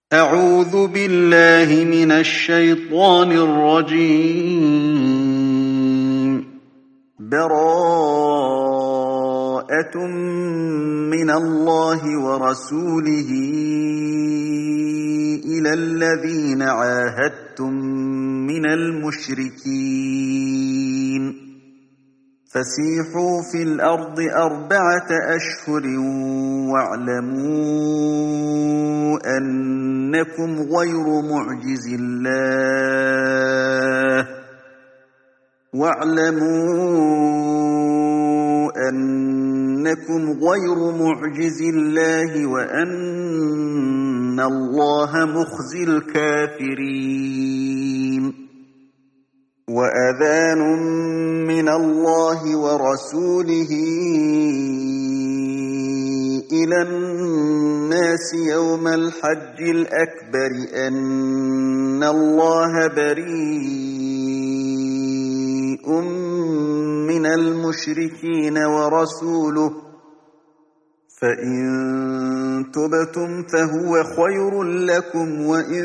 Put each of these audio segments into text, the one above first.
أعوذ بالله من الشيطان الرجيم. براءة من الله ورسوله إلى الذين عاهدتم من المشركين فسيحوا في الأرض 4 أشهر واعلموا أنكم غير معجز الله وأن الله مخزي الكافرين. وأذان من الله ورسوله إلى الناس يوم الحج الأكبر أن الله بريء من المشركين ورسوله فإن تبتم فهو خير لكم وإن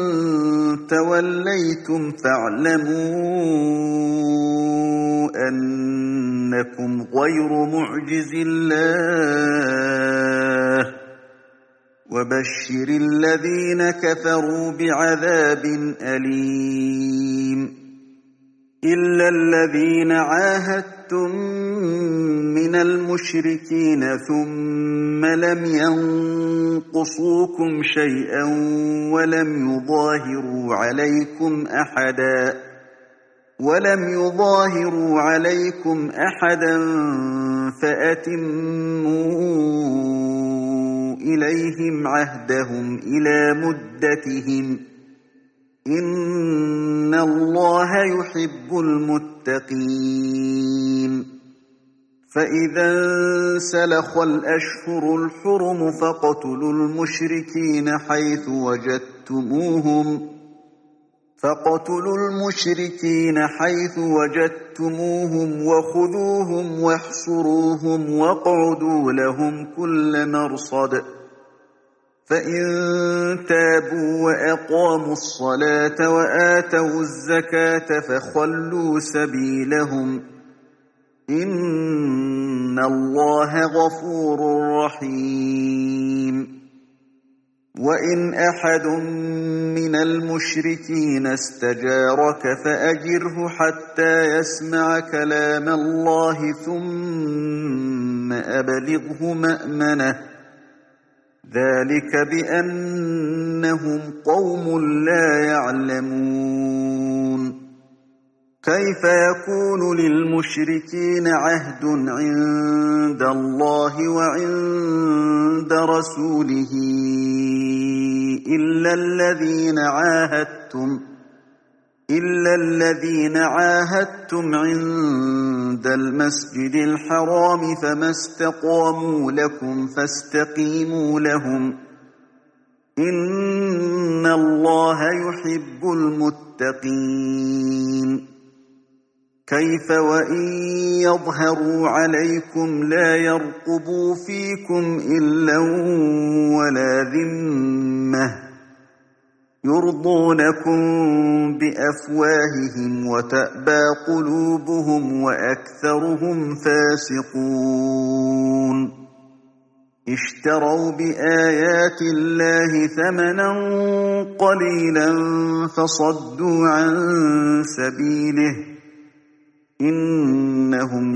توليتم فاعلموا أنكم غير معجز الله وبشر الذين كفروا بعذاب أليم. إلا الذين عاهدتم من المشركين ثم لم ينقصوكم شيئا ولم يظاهروا عليكم أحدا فأتموا إليهم عهدهم إلى مدتهم إن الله يحب المتقين. فإذا انسلخ الأشهر الحرم فاقتلوا المشركين حيث وجدتموهم وخذوهم واحصروهم واقعدوا لهم كل مرصد. فإن تابوا وأقاموا الصلاة وآتوا الزكاة فخلوا سبيلهم إن الله غفور رحيم. وإن أحد من المشركين استجارك فأجره حتى يسمع كلام الله ثم أبلغه مأمنه ذلك بأنهم قوم لا يعلمون. كيف يكون للمشركين عهد عند الله وعند رسوله إلا الذين عاهدتم عند المسجد الحرام فما استقاموا لكم فاستقيموا لهم إن الله يحب المتقين. كيف وإن يظهروا عليكم لا يرقبوا فيكم إلا ولا ذمة يرضونكم بأفواههم وتأبى قلوبهم وأكثرهم فاسقون. اشتروا بآيات الله ثمنا قليلا فصدوا عن سبيله إنهم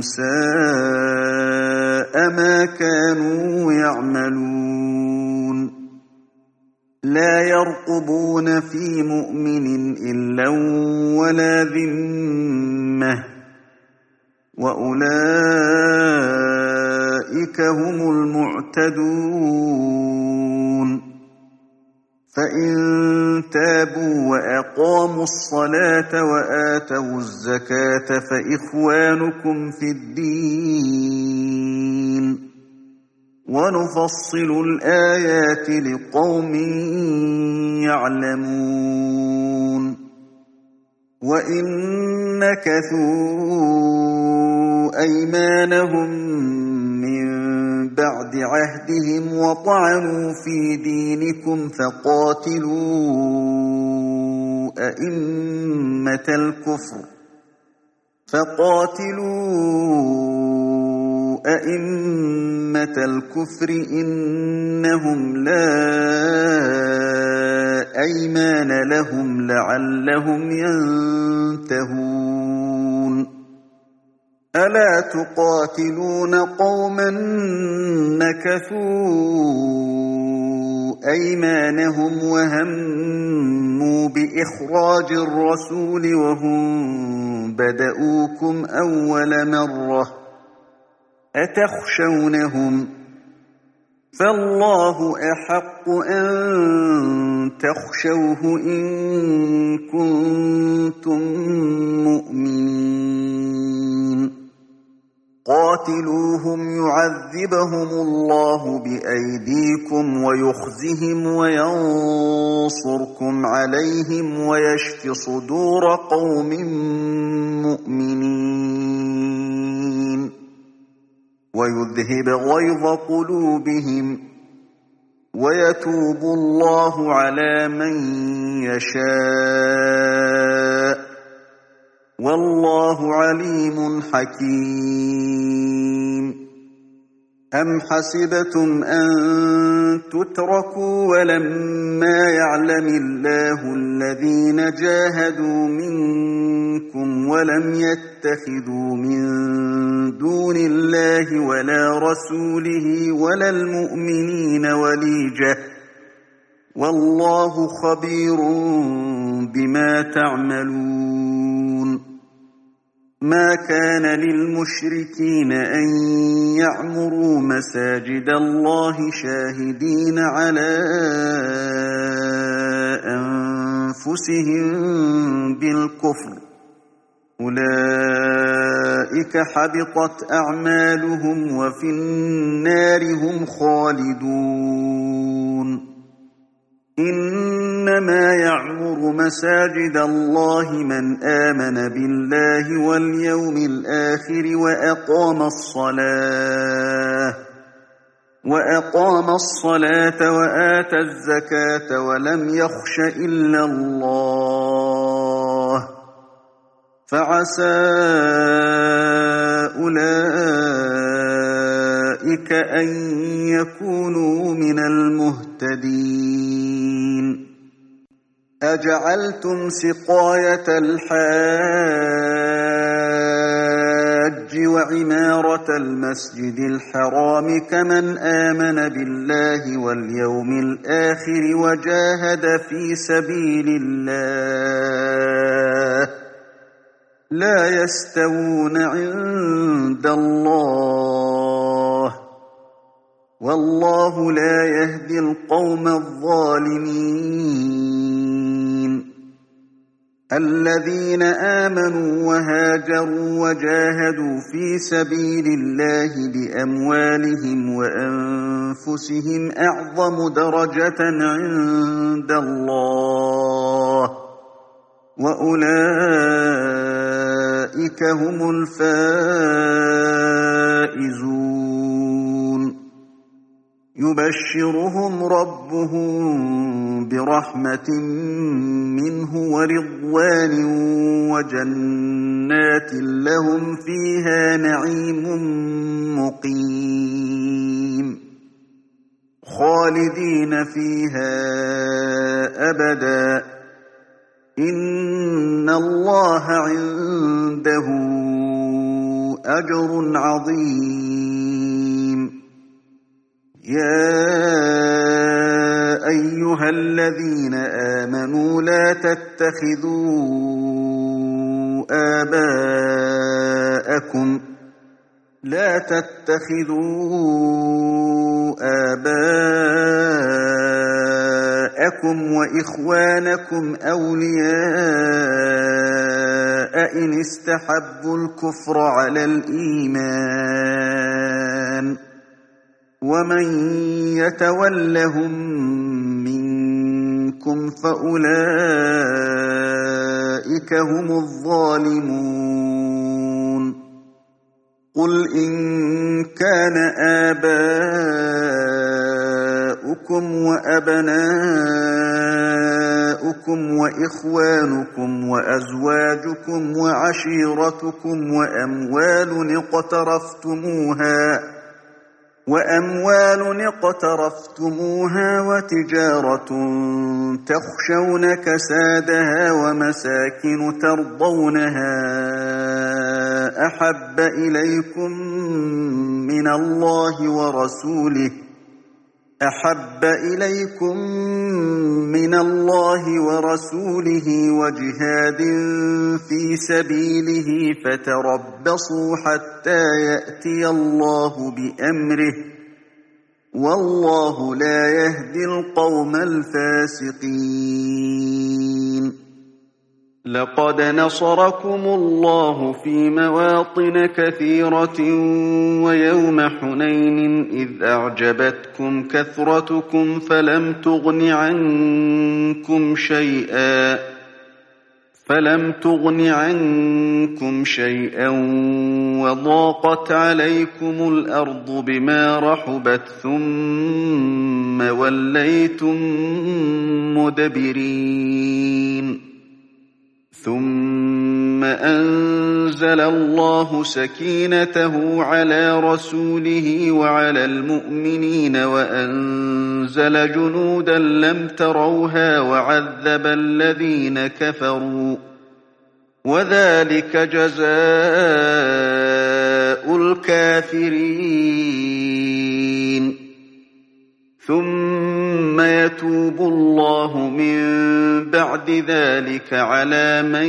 ساء ما كانوا يعملون. لا يرقبون في مؤمن إلا ولا ذمة وأولئك هم المعتدون. فإن تابوا وأقاموا الصلاة وآتوا الزكاة فإخوانكم في الدين ونفصل الآيات لقوم يعلمون. وإن نكثوا أيمانهم من بعد عهدهم وطعنوا في دينكم فقاتلوا أئمة الكفر إنهم لا أيمان لهم لعلهم ينتهون ألا تقاتلون قوما نكثوا أيمانهم وهموا بإخراج الرسول وهم بدؤوكم أول مرة أتخشونهم فالله أحق أن تخشوه إن كنتم مؤمنين قاتلوهم يعذبهم الله بأيديكم ويخزهم وينصركم عليهم ويشف صدور قوم مؤمنين ويذهب غيظ قلوبهم ويتوب الله على من يشاء والله عليم حكيم أم حسبتم أن تتركوا ولما يعلم الله الذين جاهدوا منكم ولم يتخذوا من دون الله ولا رسوله ولا المؤمنين وليجة والله خبير بما تعملون ما كان للمشركين أن يعمروا مساجد الله شاهدين على أنفسهم بالكفر أولئك حبطت أعمالهم وفي النار هم خالدون إنما يعمر مساجد الله من آمن بالله واليوم الآخر وأقام الصلاة وآتى الزكاة ولم يخش إلا الله فعسى أولئك أن يكونوا من المهتدين أجعلتم سقاية الحاج وعمارة المسجد الحرام كمن آمن بالله واليوم الآخر وجاهد في سبيل الله لا يستوون عند الله والله لا يهدي القوم الظالمين الذين آمنوا وهاجروا وجاهدوا في سبيل الله بأموالهم وأنفسهم أعظم درجة عند الله وأولئك هم الفائزون يبشرهم ربهم برحمة منه ورضوان وجنات لهم فيها نعيم مقيم خالدين فيها أبدا إن الله عنده أجر عظيم يا أيها الذين آمنوا لا تتخذوا آباءكم وإخوانكم أولياء إن استحبوا الكفر على الإيمان ومن يتولهم منكم فأولئك هم الظالمون قل إن كان آباؤكم وأبناؤكم وإخوانكم وأزواجكم وعشيرتكم وأموال اقترفتموها وتجارة تخشون كسادها ومساكن ترضونها أحب إليكم من الله ورسوله وجهاد في سبيله فتربصوا حتى يأتي الله بأمره والله لا يهدي القوم الفاسقين. لقد نصركم الله في مواطن كثيرة ويوم حنين إذ أعجبتكم كثرتكم فلم تغن عنكم شيئا وضاقت عليكم الأرض بما رحبت ثم وليتم مدبرين. ثم أنزل الله سكينته على رسوله وعلى المؤمنين وأنزل جنودا لم تروها وعذب الذين كفروا وذلك جزاء الكافرين. ثم يتوب الله من بعد ذلك على من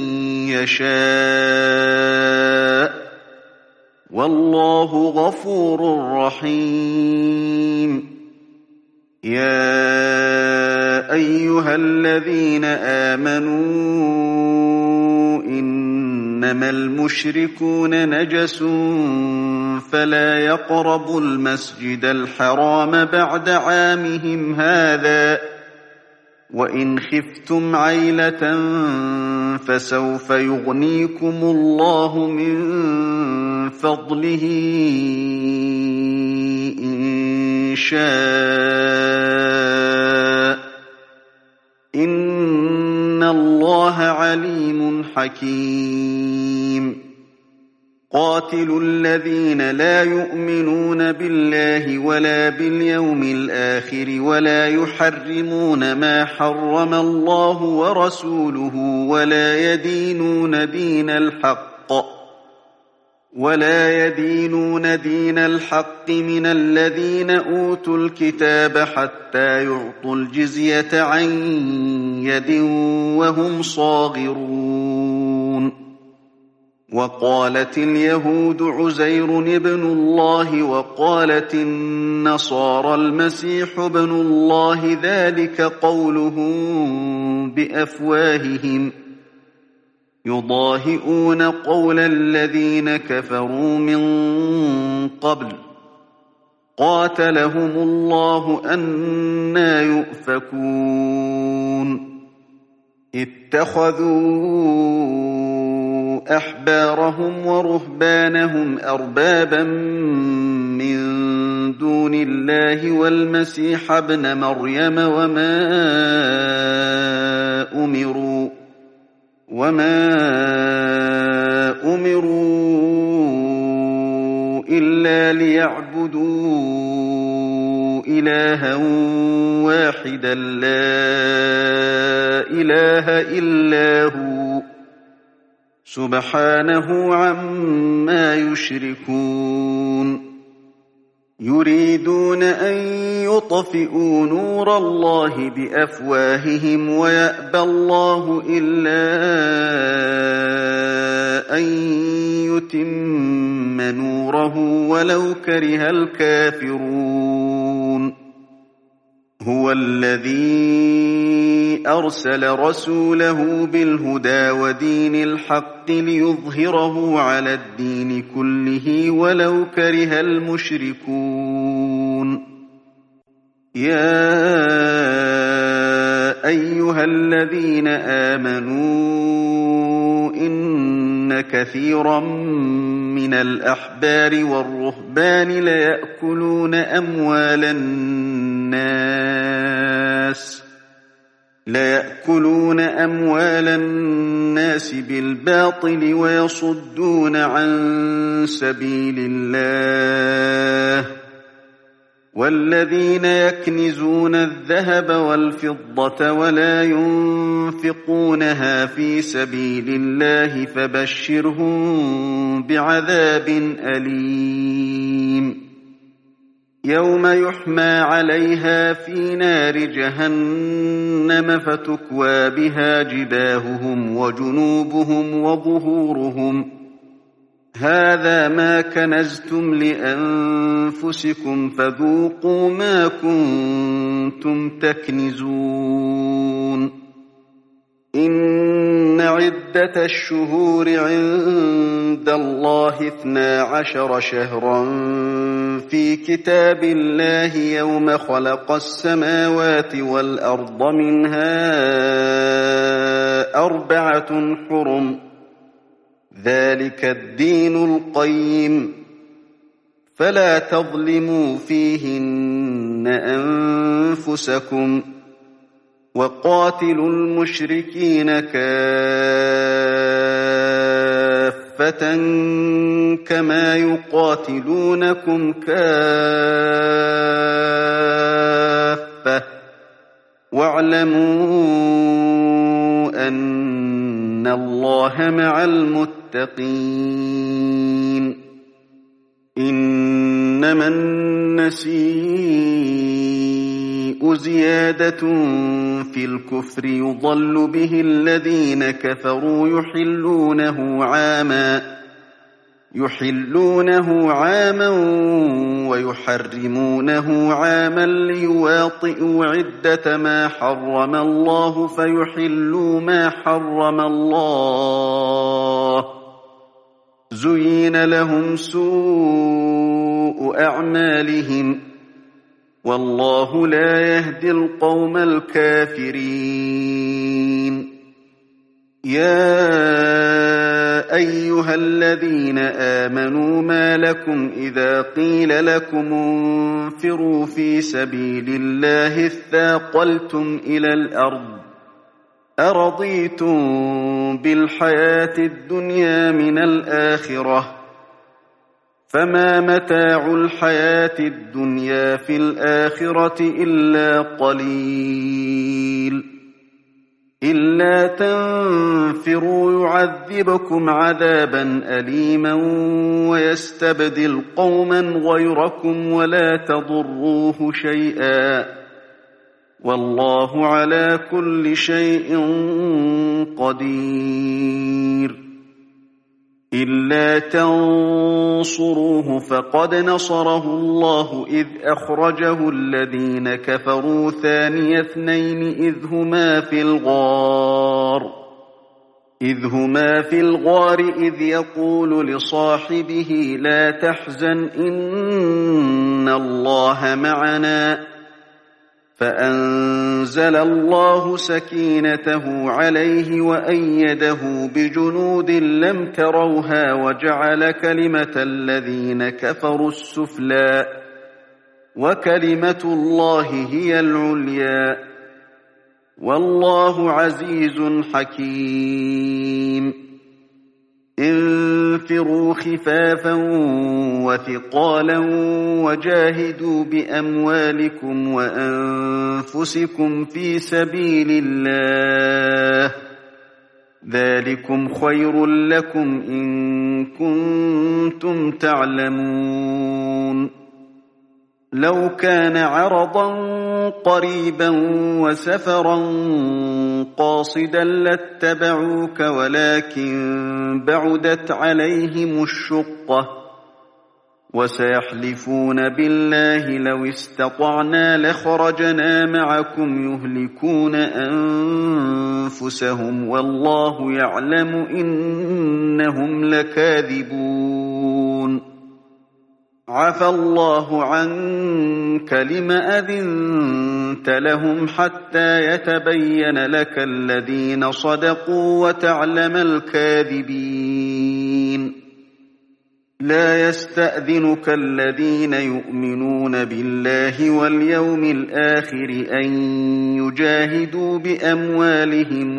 يشاء والله غفور رحيم. يا أيها الذين آمنوا إنما المشركون نجس فلا يقربوا المسجد الحرام بعد عامهم هذا وإن خفتم عيلة فسوف يغنيكم الله من فضله إن شاء إن الله عليم حكيم. قاتلوا الذين لا يؤمنون بالله ولا باليوم الآخر ولا يحرمون ما حرم الله ورسوله ولا يدينون دين الحق من الذين أوتوا الكتاب حتى يعطوا الجزية عن يد وهم صاغرون. وقالت اليهود عزير ابن الله وقالت النصارى المسيح ابن الله ذلك قولهم بأفواههم يضاهئون قول الذين كفروا من قبل قاتلهم الله أنى يؤفكون. اتخذوا أحبارهم ورهبانهم أربابا من دون الله والمسيح ابن مريم وما أمروا إلا ليعبدوا إلها واحدا لا إله إلا هو سبحانه عما يشركون. يريدون أن يطفئوا نور الله بأفواههم ويأبى الله إلا أن يتم نوره ولو كره الكافرون. هو الذي أرسل رسوله بالهدى ودين الحق ليظهره على الدين كله ولو كره المشركون. يا أيها الذين آمنوا إن كثيرا من الأحبار والرهبان ليأكلون أموال الناس بالباطل ويصدون عن سبيل الله والذين يكنزون الذهب والفضة ولا ينفقونها في سبيل الله فبشرهم بعذاب أليم يوم يحمى عليها في نار جهنم فتكوى بها جباههم وجنوبهم وظهورهم هذا ما كنزتم لأنفسكم فذوقوا ما كنتم تكنزون إن عدة الشهور عند الله 12 شهرا في كتاب الله يوم خلق السماوات والأرض منها 4 حرم ذلك الدين القيم فلا تظلموا فيهن أنفسكم وقاتلوا المشركين كافة كما يقاتلونكم كافة واعلموا أن الله مع المتقين إنما النسيء زيادة في الكفر يضل به الذين كفروا يحلونه عاما ويحرمونه عاما ليواطئوا عدة ما حرم الله فيحلوا ما حرم الله زين لهم سوء أعمالهم والله لا يهدي القوم الكافرين يا أيها الذين آمنوا ما لكم إذا قيل لكم انفروا في سبيل الله اثاقلتم إلى الأرض أرضيتم بالحياة الدنيا من الآخرة فما متاع الحياة الدنيا في الآخرة إلا قليل إلا تنفروا يعذبكم عذابا أليما ويستبدل قوما غيركم ولا تضروه شيئا والله على كل شيء قدير إلا تنصروه فقد نصره الله إذ أخرجه الذين كفروا ثاني اثنين إذ هما في الغار إذ يقول لصاحبه لا تحزن إن الله معنا فأنزل الله سكينته عليه وأيده بجنود لم تروها وجعل كلمة الذين كفروا السفلى وكلمة الله هي العليا والله عزيز حكيم انفروا خفافا وثقالا وجاهدوا بأموالكم وأنفسكم في سبيل الله ذلكم خير لكم إن كنتم تعلمون لو كان عرضا قريبا وسفرا قاصدا لاتبعوك ولكن بعدت عليهم الشقة وسيحلفون بالله لو استطعنا لخرجنا معكم يهلكون أنفسهم والله يعلم إنهم لكاذبون عفى الله عنك لم أذنت لهم حتى يتبين لك الذين صدقوا وتعلم الكاذبين لا يستأذنك الذين يؤمنون بالله واليوم الآخر أن يجاهدوا بأموالهم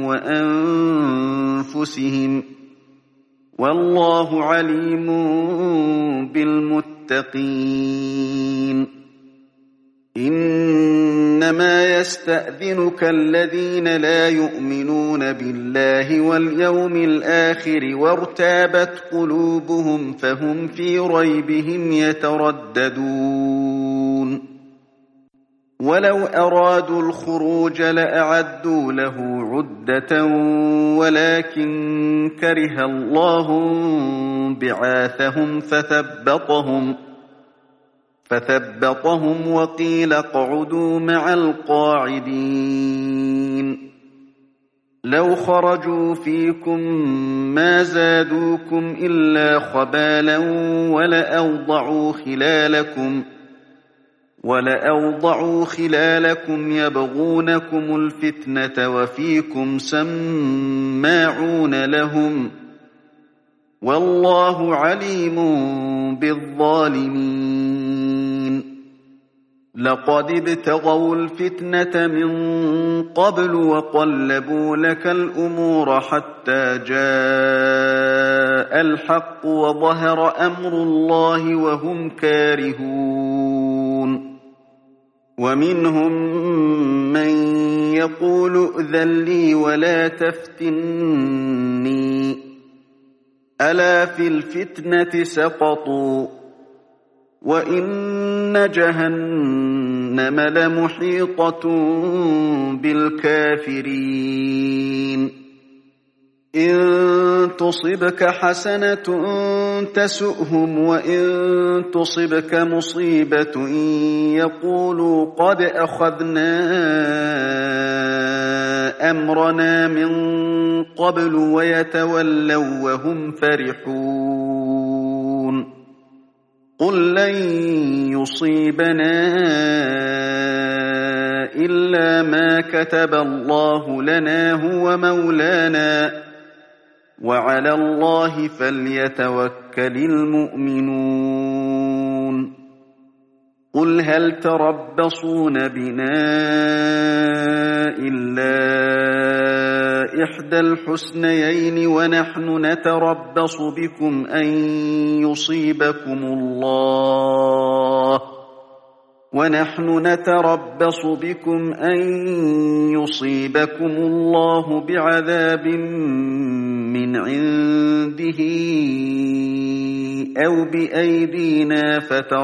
وأنفسهم والله عليم بالمتقين إنما يستأذنك الذين لا يؤمنون بالله واليوم الآخر وارتابت قلوبهم فهم في ريبهم يترددون ولو أرادوا الخروج لأعدوا له عدة ولكن كره الله بعاثهم فثبطهم وقيل اقعدوا مع القاعدين لو خرجوا فيكم ما زادوكم إلا خبالا ولأوضعوا خلالكم يبغونكم الفتنة وفيكم سماعون لهم والله عليم بالظالمين لقد ابتغوا الفتنة من قبل وقلبوا لك الأمور حتى جاء الحق وظهر أمر الله وهم كارهون ومنهم من يقول ائذن لي ولا تفتني ألا في الفتنة سقطوا وإن جهنم لمحيطة بالكافرين إن تصبك حسنة تسؤهم وإن تصبك مصيبة يقولوا قد أخذنا أمرنا من قبل ويتولوا وهم فرحون قل لن يصيبنا إلا ما كتب الله لنا هو مولانا وعلى الله فليتوكل المؤمنون قل هل تربصون بنا إلا إحدى الحسنيين ونحن نتربص بكم أن يصيبكم الله بعذاب من عنده أو بأيدينا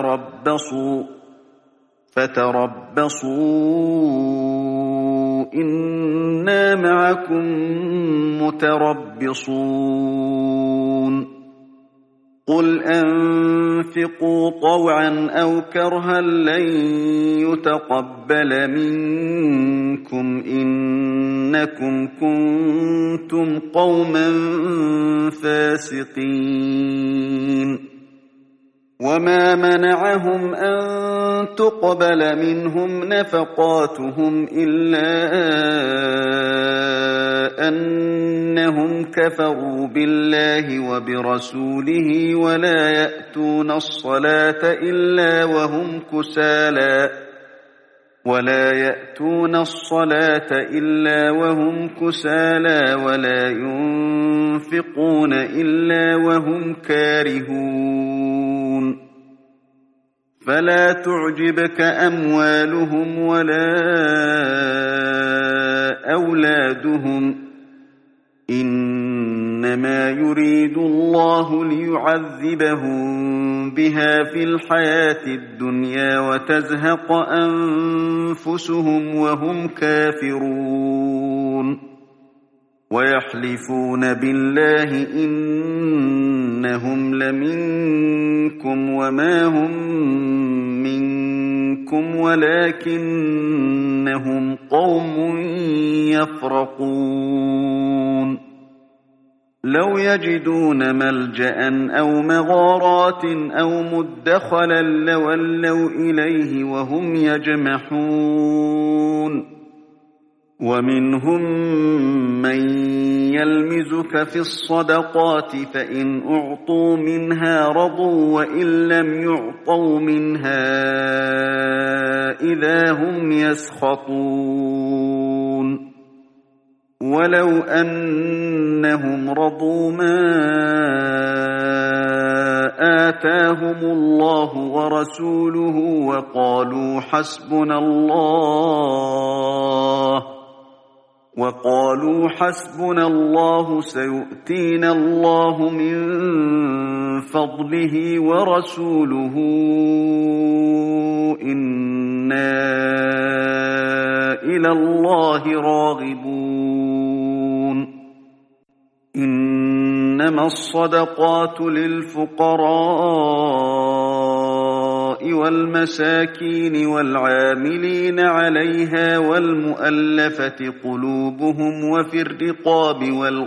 فتربصوا إنا معكم متربصون قل أنفقوا طوعا أو كرها لن يتقبل منكم إنكم كنتم قوما فاسقين وما منعهم أن تقبل منهم نفقاتهم إلا أنهم كفروا بالله وبرسوله ولا يأتون الصلاة إلا وهم كسالى ولا ينفقون إلا وهم كارهون فلا تعجبك أموالهم ولا أولادهم إنما يريد الله ليعذبهم بها في الحياة الدنيا وتزهق أنفسهم وهم كافرون ويحلفون بالله إنهم لمنكم وما هم منكم ولكنهم قوم يفرقون لو يجدون ملجأ أو مغارات أو مدخلا لولوا إليه وهم يجمحون ومنهم من يلمزك في الصدقات فإن أعطوا منها رضوا وإن لم يعطوا منها إذا هم يسخطون ولو أنهم رضوا ما آتاهم الله ورسوله وقالوا حسبنا الله سيؤتينا الله من فضله ورسوله إنا إلى الله راغبون إنما الصدقات للفقراء والمساكين والعاملين عليها والمؤلفة قلوبهم وفي الرقاب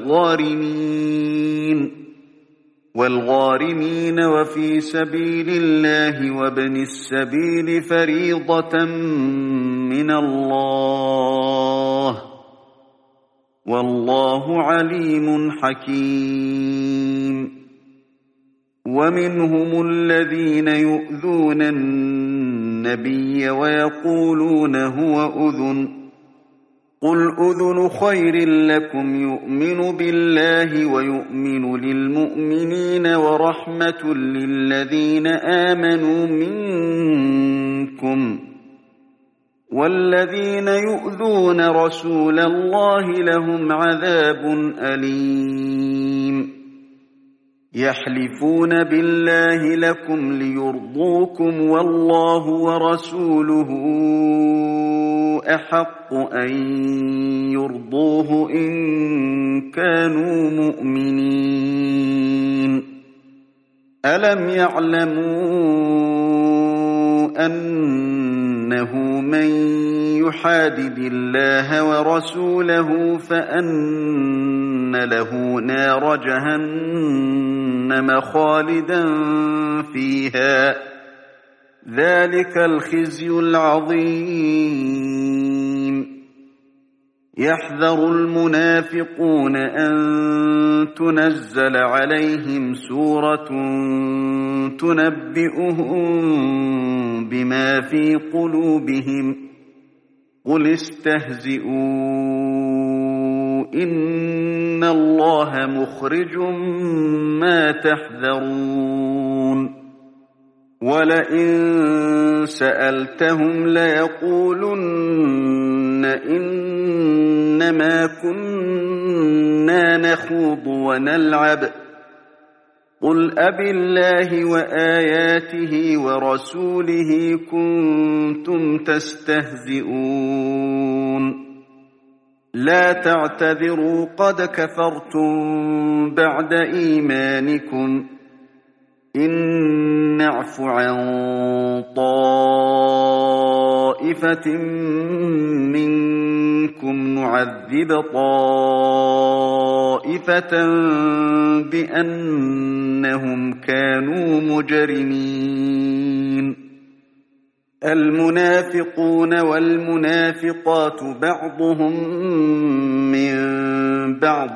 والغارمين وفي سبيل الله وابن السبيل فريضة من الله والله عليم حكيم ومنهم الذين يؤذون النبي ويقولون هو أذن قل أذن خير لكم يؤمن بالله ويؤمن للمؤمنين ورحمة للذين آمنوا منكم والذين يؤذون رسول الله لهم عذاب أليم يحلفون بالله لكم ليرضوكم والله ورسوله أحق أن يرضوه إن كانوا مؤمنين ألم يعلموا أنه من يحادد الله ورسوله فأن له نار جهنم خالدا فيها ذلك الخزي العظيم يحذر المنافقون أن تنزل عليهم سورة تنبئهم بما في قلوبهم قل استهزئوا إن الله مخرج ما تحذرون ولئن سألتهم ليقولن إنما كنا نخوض ونلعب قل أبالله وآياته ورسوله كنتم تستهزئون لا تعتذروا قد كفرتم بعد إيمانكم إن نعف عن طائفة منكم نعذب طائفة بأنهم كانوا مجرمين المنافقون والمنافقات بعضهم من بعض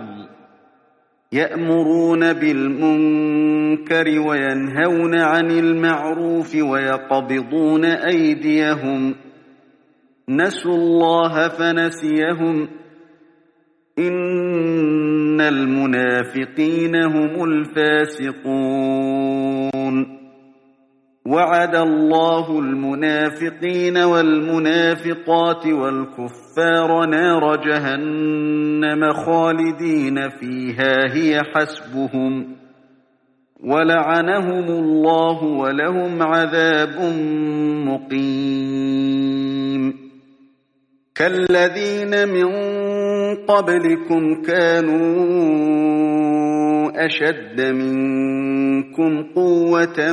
يأمرون بالمنكر وينهون عن المعروف ويقبضون أيديهم نسوا الله فنسيهم إن المنافقين هم الفاسقون وعد الله المنافقين والمنافقات والكفار نار جهنم خالدين فيها هي حسبهم ولعنهم الله ولهم عذاب مقيم كالذين من قبلكم كانوا أشد منكم قوة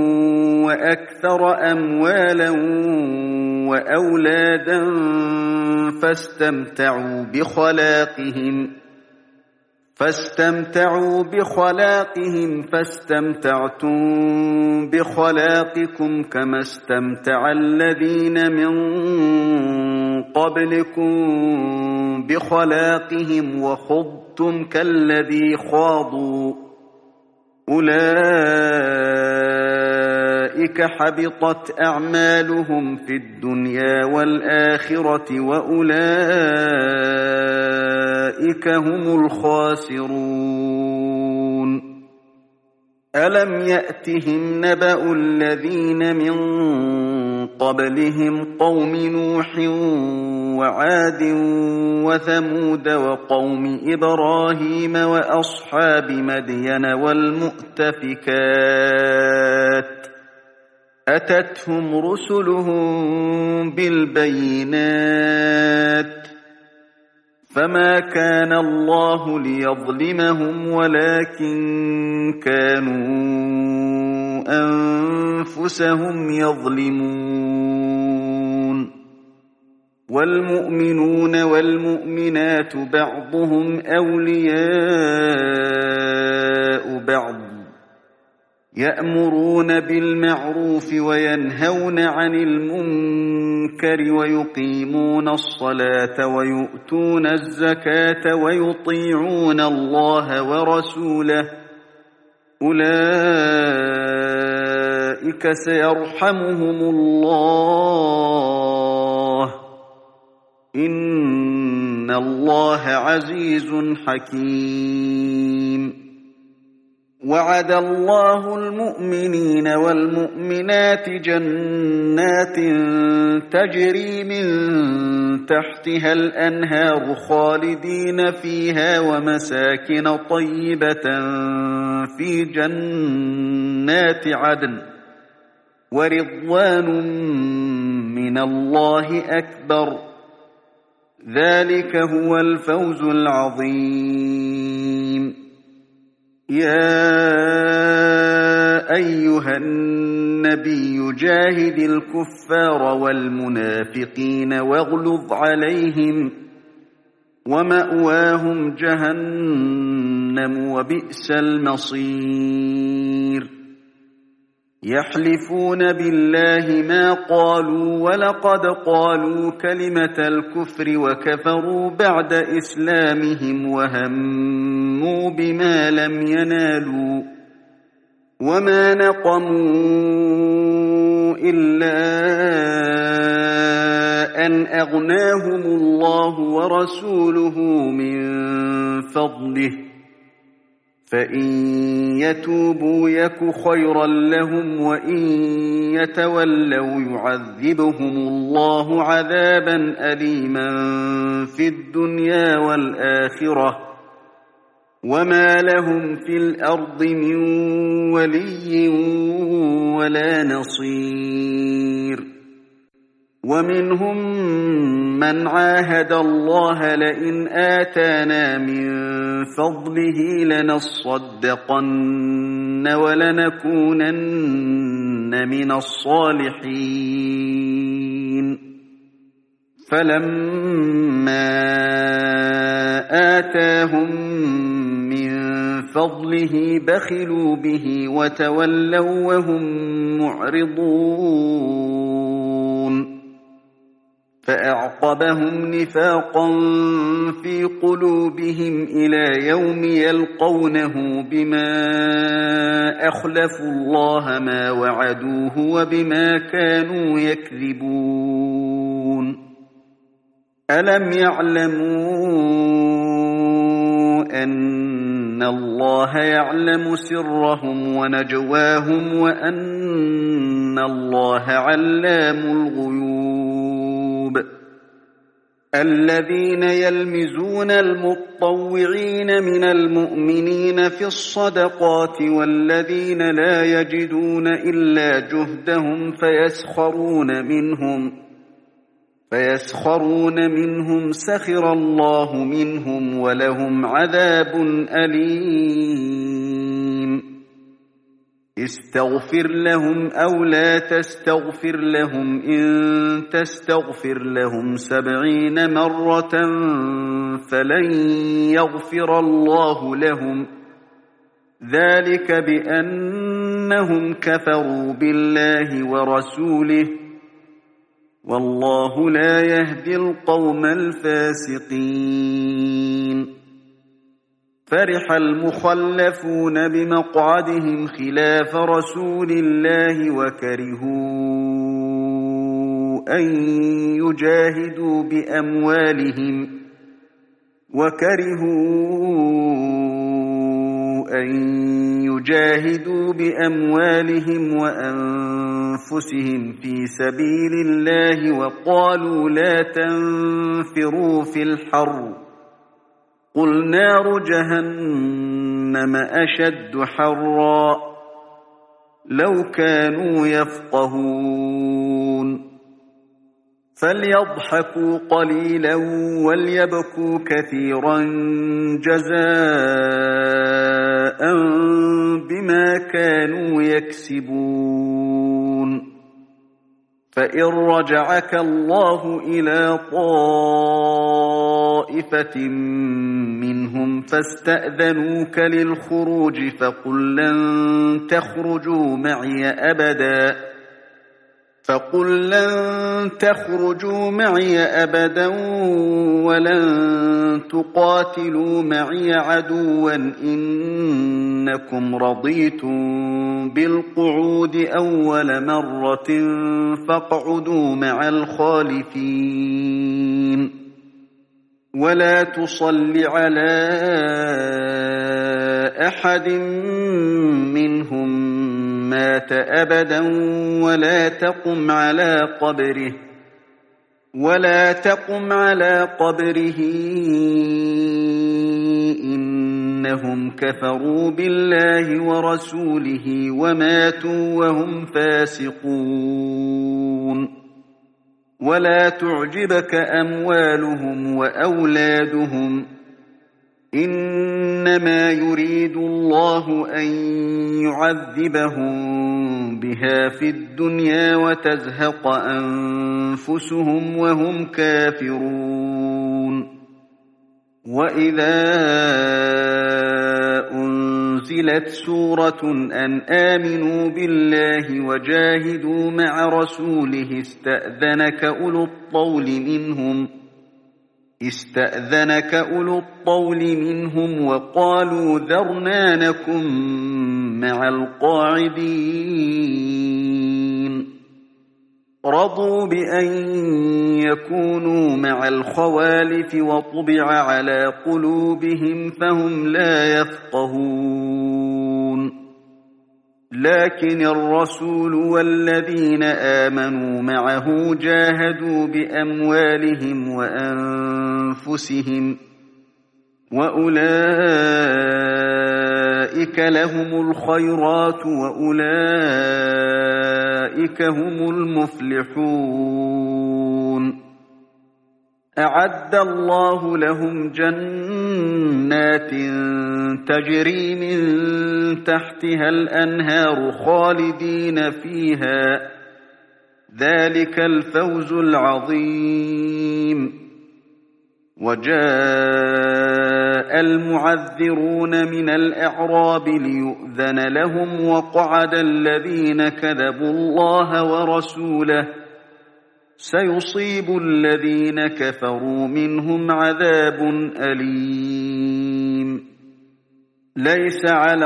وأكثر أموالا وأولادا فاستمتعوا بخلاقهم فاستمتعتم بخلاقكم كما استمتع الذين من قبلكم بخلاقهم وخضتم كالذي خاضوا أولئك حبطت أعمالهم في الدنيا والآخرة وأولئك هم الخاسرون ألم يأتهم نبأ الذين من قبلهم قوم نوح وعاد وثمود وقوم إبراهيم وأصحاب مدين والمؤتفكات أتتهم رسلهم بالبينات فما كان الله ليظلمهم ولكن كانوا أنفسهم يظلمون والمؤمنون والمؤمنات بعضهم أولياء بعض يأمرون بالمعروف وينهون عن المنكر ويقيمون الصلاة ويؤتون الزكاة ويطيعون الله ورسوله أولئك سيرحمهم الله إن الله عزيز حكيم وعد الله المؤمنين والمؤمنات جنات تجري من تحتها الأنهار خالدين فيها ومساكن طيبة في جنات عدن ورضوان من الله أكبر ذلك هو الفوز العظيم يا أيها النبي جاهد الكفار والمنافقين واغلظ عليهم ومأواهم جهنم وبئس المصير يحلفون بالله ما قالوا ولقد قالوا كلمة الكفر وكفروا بعد إسلامهم وهموا بما لم ينالوا وما نقموا إلا أن أغناهم الله ورسوله من فضله فإن يتوبوا يك خيرا لهم وإن يتولوا يعذبهم الله عذابا أليما في الدنيا والآخرة وما لهم في الأرض من ولي ولا نصير ومنهم من عاهد الله لئن آتانا من فضله لنصدقن ولنكونن من الصالحين فلما آتاهم من فضله بخلوا به وتولوا وهم معرضون فأعقبهم نفاقا في قلوبهم إلى يوم يلقونه بما أخلفوا الله ما وعدوه وبما كانوا يكذبون ألم يعلموا أن الله يعلم سرهم ونجواهم وأن الله علام الغيوب الذين يلمزون المطوعين من المؤمنين في الصدقات والذين لا يجدون إلا جهدهم فيسخرون منهم سخر الله منهم ولهم عذاب أليم استغفر لهم أو لا تستغفر لهم إن تستغفر لهم 70 مرة فلن يغفر الله لهم ذلك بأنهم كفروا بالله ورسوله والله لا يهدي القوم الفاسقين فرح المخلفون بمقعدهم خلاف رسول الله وكرهوا أن يجاهدوا بأموالهم وأنفسهم في سبيل الله وقالوا لا تنفروا في الحر قل نار جهنم أشد حرا لو كانوا يفقهون فليضحكوا قليلا وليبكوا كثيرا جزاء بما كانوا يكسبون فإن رجعك الله إلى طائفة منهم فاستأذنوك للخروج فقل لن تخرجوا معي أبدا ولن تقاتلوا معي عدوا إنكم رضيتم بالقعود أول مرة فاقعدوا مع الخالفين ولا تصل على أحد منهم مات أبدا ولا تقم على قبره إنهم كفروا بالله ورسوله وماتوا وهم فاسقون ولا تعجبك أموالهم وأولادهم إنما يريد الله أن يعذبهم بها في الدنيا وتزهق أنفسهم وهم كافرون وإذا أنزلت سورة أن آمنوا بالله وجاهدوا مع رسوله استأذنك أولو الطول منهم وقالوا ذرنا نكن مع القاعدين رضوا بأن يكونوا مع الخوالف وطبع على قلوبهم فهم لا يفقهون لكن الرسول والذين آمنوا معه جاهدوا بأموالهم وأنفسهم وأولئك لهم الخيرات وأولئك هم المفلحون أعد الله لهم جنات تجري من تحتها الأنهار خالدين فيها ذلك الفوز العظيم وجاء المعذرون من الأعراب ليؤذن لهم وقعد الذين كذبوا الله ورسوله سيصيب الذين كفروا منهم عذاب أليم ليس على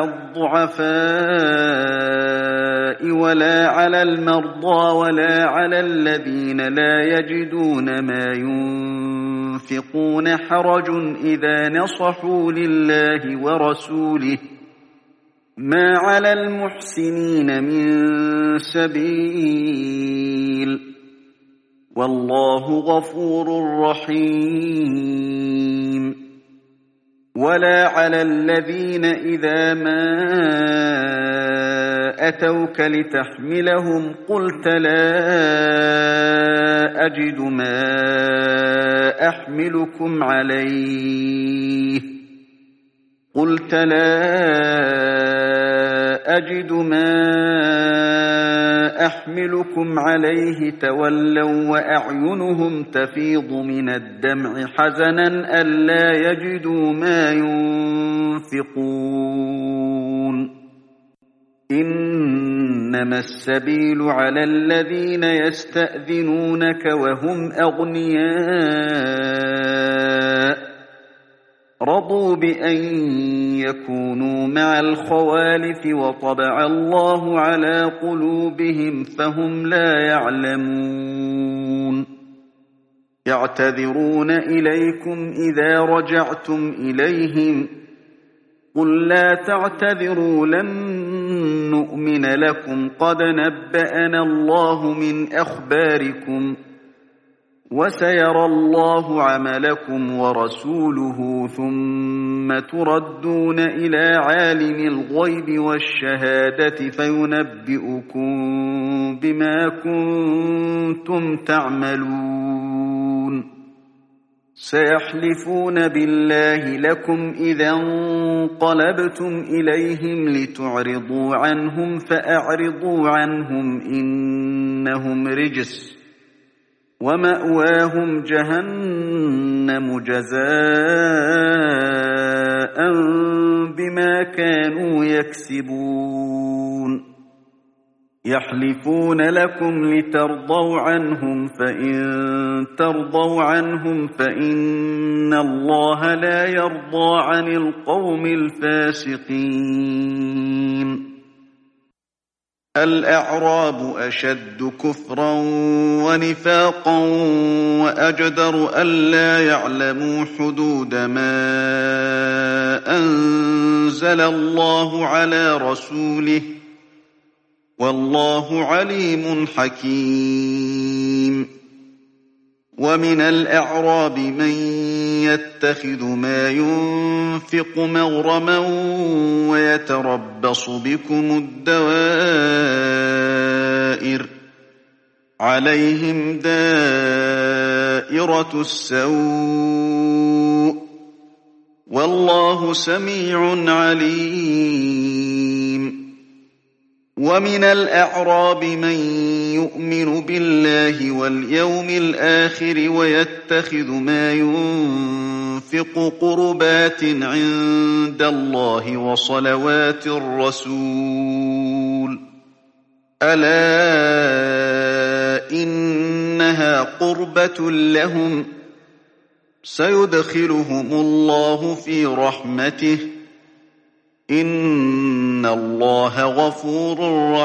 الضعفاء ولا على المرضى ولا على الذين لا يجدون ما ينفقون حرج إذا نصحوا لله ورسوله ما على المحسنين من سبيل والله غفور رحيم ولا على الذين إذا ما أتوك لتحملهم قلت لا أجد ما أحملكم عليه قلت لا أجد ما أحملكم عليه تولوا وأعينهم تفيض من الدمع حزنا ألا يجدوا ما ينفقون إنما السبيل على الذين يستأذنونك وهم أغنياء رضوا بأن يكونوا مع الخوالف وطبع الله على قلوبهم فهم لا يعلمون يعتذرون إليكم إذا رجعتم إليهم قل لا تعتذروا لن نؤمن لكم قد نبأنا الله من أخباركم وسيرى الله عملكم ورسوله ثم تردون إلى عالم الغيب والشهادة فينبئكم بما كنتم تعملون سيحلفون بالله لكم إذا انقلبتم إليهم لتعرضوا عنهم فأعرضوا عنهم إنهم رجس ومأواهم جهنم جزاء بما كانوا يكسبون يحلفون لكم لترضوا عنهم فإن ترضوا عنهم فإن الله لا يرضى عن القوم الفاسقين الأعراب أشد كفرا ونفاقا وأجدر ألا يعلموا حدود ما أنزل الله على رسوله والله عليم حكيم ومن الأعراب من يتخذ ما ينفق مغرما ويتربص بكم الدوائر عليهم دائرة السوء والله سميع عليم ومن الأعراب من يؤمن بالله واليوم الآخر ويتخذ ما ينفق قربات عند الله وصلوات الرسول ألا إنها قربة لهم سيدخلهم الله في رحمته إن الله غفور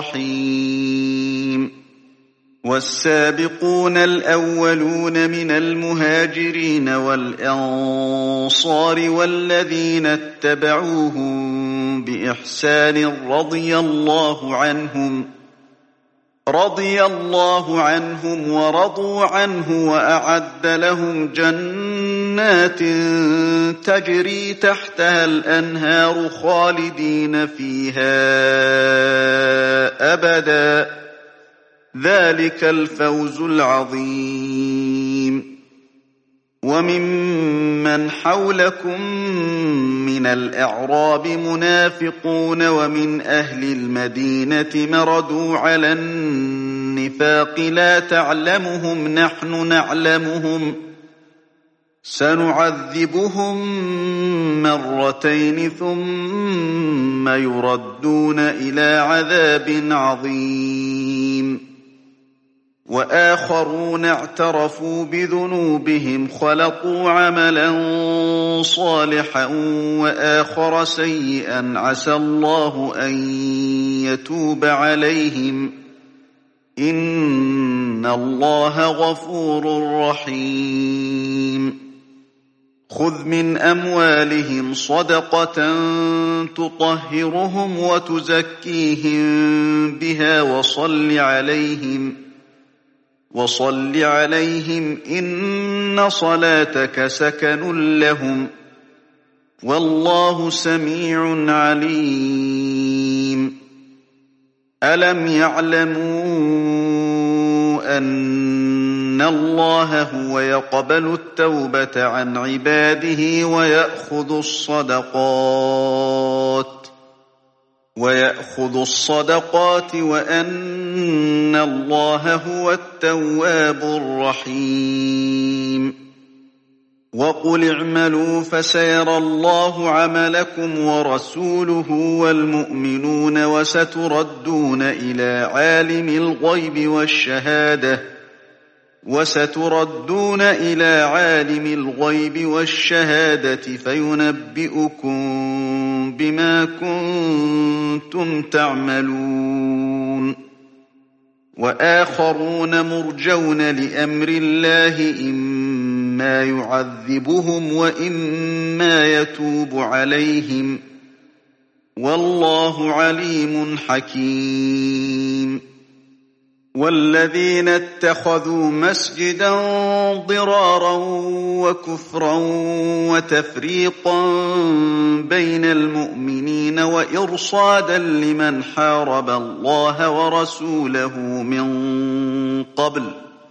رحيم والسابقون الأولون من المهاجرين والأنصار والذين اتبعوهم بإحسان رضي الله عنهم ورضوا عنه وأعد لهم جنات تجري تحتها الأنهار خالدين فيها أبدا ذلك الفوز العظيم وممن حولكم من الأعراب منافقون ومن أهل المدينة مردوا على النفاق لا تعلمهم نحن نعلمهم سنعذبهم مرتين ثم يردون إلى عذاب عظيم وآخرون اعترفوا بذنوبهم خلطوا عملا صالحا وآخر سيئا عسى الله أن يتوب عليهم إن الله غفور رحيم خذ من أموالهم صدقة تطهرهم وتزكيهم بها وصل عليهم إن صلاتك سكن لهم والله سميع عليم ألم يعلموا أن الله هو يقبل التوبة عن عباده ويأخذ الصدقات ويأخذ الصدقات وأن الله هو التواب الرحيم وقل اعملوا فسيرى الله عملكم ورسوله والمؤمنون وستردون إلى عالم الغيب والشهادة فينبئكم بما كنتم تعملون وآخرون مرجون لأمر الله إما يعذبهم وإما يتوب عليهم والله عليم حكيم والذين اتخذوا مسجدا ضرارا وكفرا وتفريقا بين المؤمنين وإرصادا لمن حارب الله ورسوله من قبل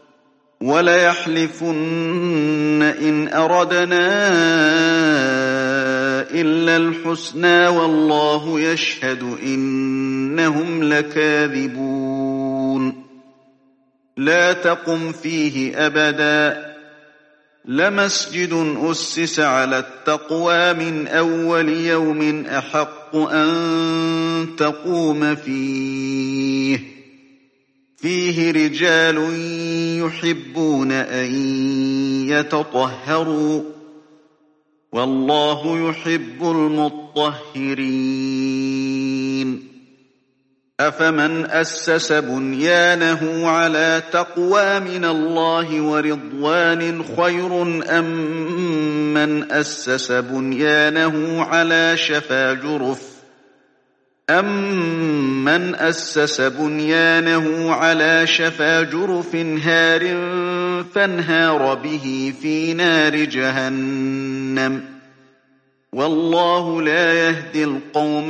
وليحلفن إن أردنا إلا الحسنى والله يشهد إنهم لكاذبون لا تقم فيه أبدا لمسجد أسس على التقوى من أول يوم أحق أن تقوم فيه رجال يحبون أن يتطهروا والله يحب المطهرين أفمن أسس بنيانه على تقوى من الله ورضوان خير أم من أسس بنيانه على شفا جرف هار فانهار به في نار جهنم والله لا يهدي القوم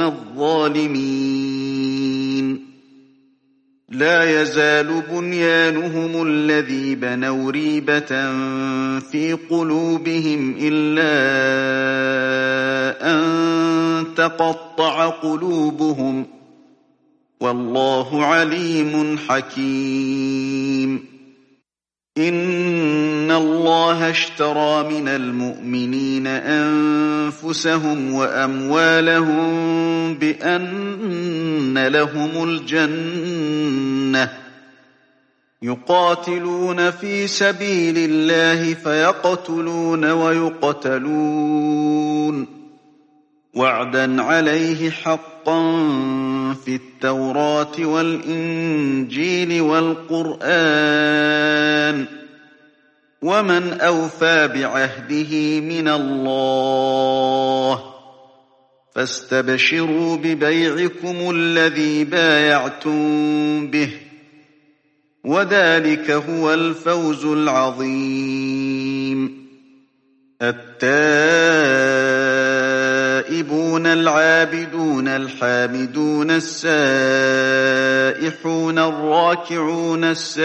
الظالمين لا يزال بنيانهم الذي بنوا ريبة في قلوبهم إلا أن تقطع قلوبهم والله عليم حكيم إن الله اشترى من المؤمنين أنفسهم وأموالهم بأن لهم الجنة يقاتلون في سبيل الله فيقتلون ويقتلون وعدا عليه حقا في التوراة والإنجيل والقرآن ومن أوفى بعهده من الله فاستبشروا ببيعكم الذي بايعتم به وذلك هو الفوز العظيم التائبون العابدون الحامدون السائحون الراكعون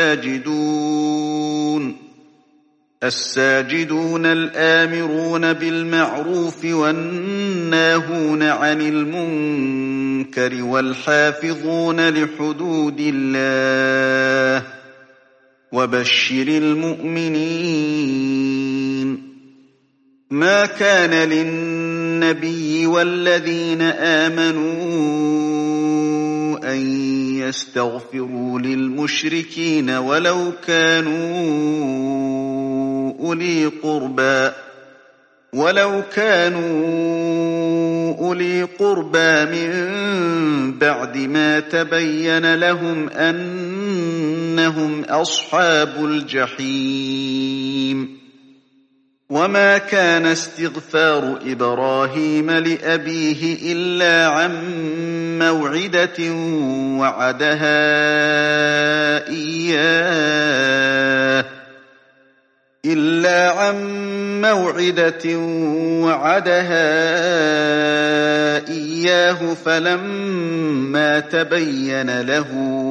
الساجدون الآمرون بالمعروف والناهون عن المنكر والحافظون لحدود الله وبشر المؤمنين ما كان للنبي والذين آمنوا أن يستغفروا للمشركين ولو كانوا أولي قربى من بعد ما تبين لهم أنهم أصحاب الجحيم وما كان استغفار إبراهيم لأبيه إلا عن موعدة وعدها إياه فلما تبين له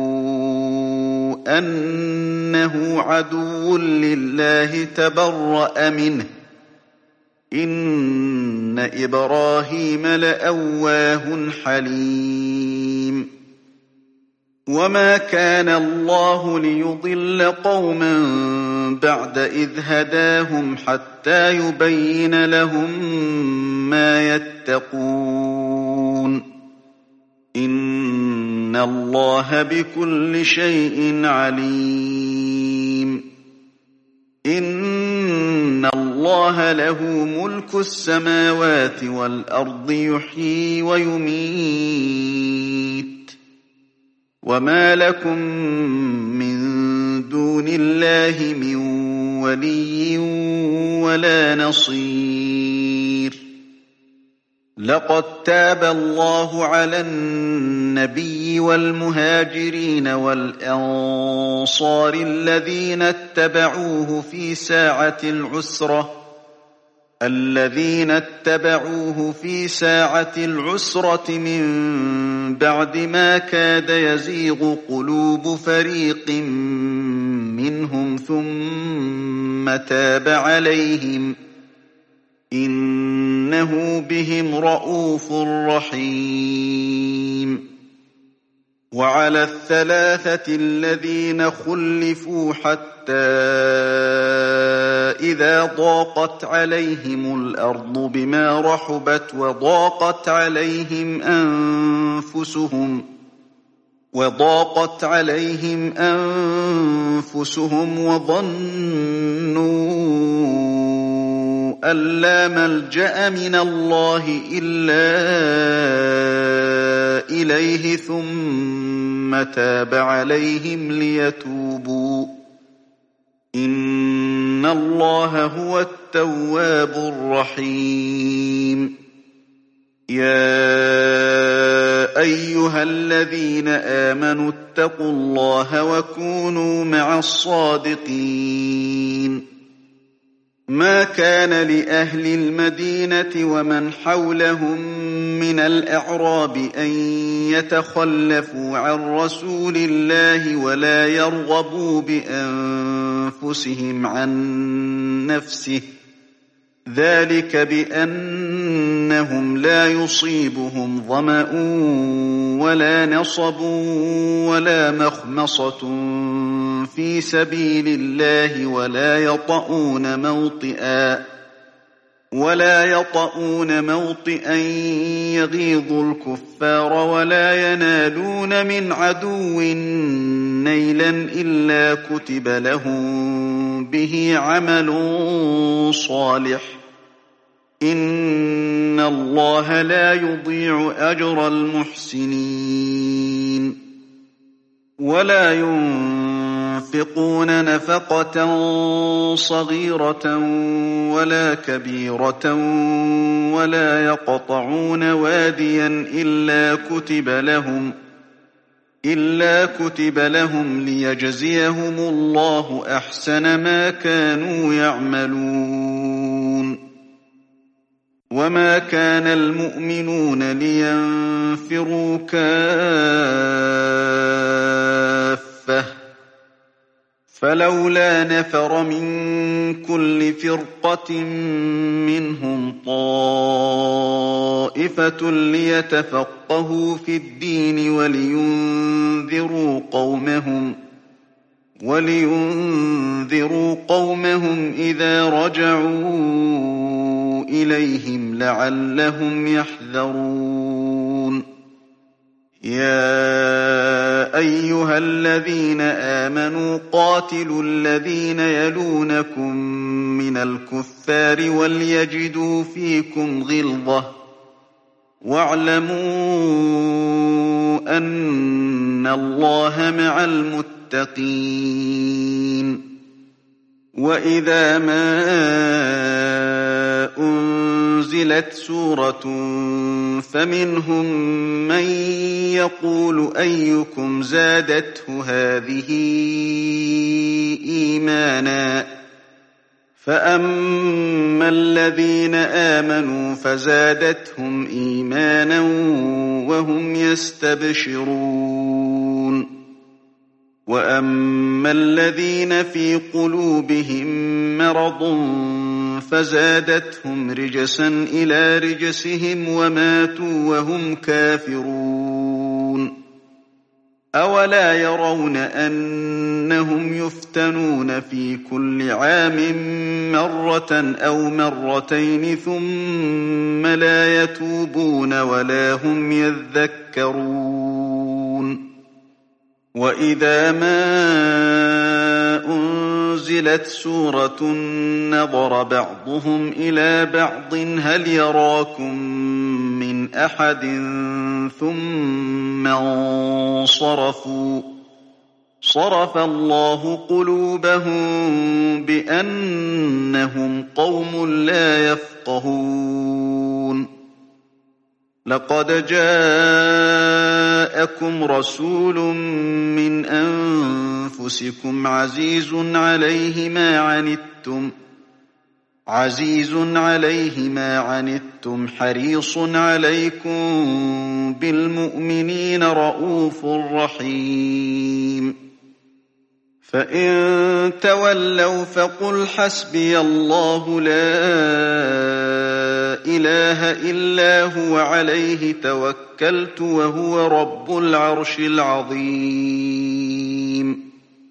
أنه عدو لله تبرأ منه إن إبراهيم لأواه حليم وما كان الله ليضل قوما بعد إذ هداهم حتى يبين لهم ما يتقون إن الله بكل شيء عليم إن الله له ملك السماوات والأرض يحيي ويميت وما لكم من دون الله من ولي ولا نصير لقد تاب الله على النبي والمهاجرين والأنصار الذين اتبعوه في ساعة العسرة من بعد ما كاد يزيغ قلوب فريق منهم ثم تاب عليهم إنه بهم رءوف رحيم وعلى الثلاثة الذين خلفوا حتى إذا ضاقت عليهم الأرض بما رحبت وضاقت عليهم أنفسهم وظنوا أن لا ملجأ من الله إلا إليه ثم تاب عليهم ليتوبوا إن الله هو التواب الرحيم يا أيها الذين آمنوا اتقوا الله وكونوا مع الصادقين ما كان لأهل المدينة ومن حولهم من الأعراب أن يتخلفوا عن رسول الله ولا يرغبوا بأنفسهم عن نفسه ذلك بأنهم لا يصيبهم ظمأ ولا نصب ولا مخمصة في سبيل الله ولا يطؤون موطئا يغيظ الكفار ولا ينالون من عدو نيلا إلا كتب لهم به عمل صالح إن الله لا يضيع أجر المحسنين ولا ينفقون نفقة صغيرة ولا كبيرة ولا يقطعون واديا إلا كتب لهم ليجزيهم الله أحسن ما كانوا يعملون وما كان المؤمنون لينفروا كافة فلولا نفر من كل فرقة منهم طائفة ليتفقهوا في الدين ولينذروا قومهم إذا رجعوا إليهم لعلهم يحذرون يا أيها الذين آمنوا قاتلوا الذين يلونكم من الكفار وليجدوا فيكم غلظة واعلموا أن الله مع المتقين وإذا ما أنزلت سورة فمنهم من يقول أيكم زادته هذه إيمانا فأما الذين آمنوا فزادتهم إيمانا وهم يستبشرون وأما الذين في قلوبهم مرض فزادتهم رجسا إلى رجسهم وماتوا وهم كافرون أولا يرون أنهم يفتنون في كل عام مرة أو مرتين ثم لا يتوبون ولا هم يذكرون وإذا ما أنزلت سورة نظر بعضهم إلى بعض هل يراكم من أحد ثم انصرفوا صرف الله قلوبهم بأنهم قوم لا يفقهون لقد جاءكم رسول من أنفسكم عزيز عليه ما عنتم حريص عليكم بالمؤمنين رءوف رحيم فإن تولوا فقل حسبي الله لا إله إلا هو عليه توكلت وهو رب العرش العظيم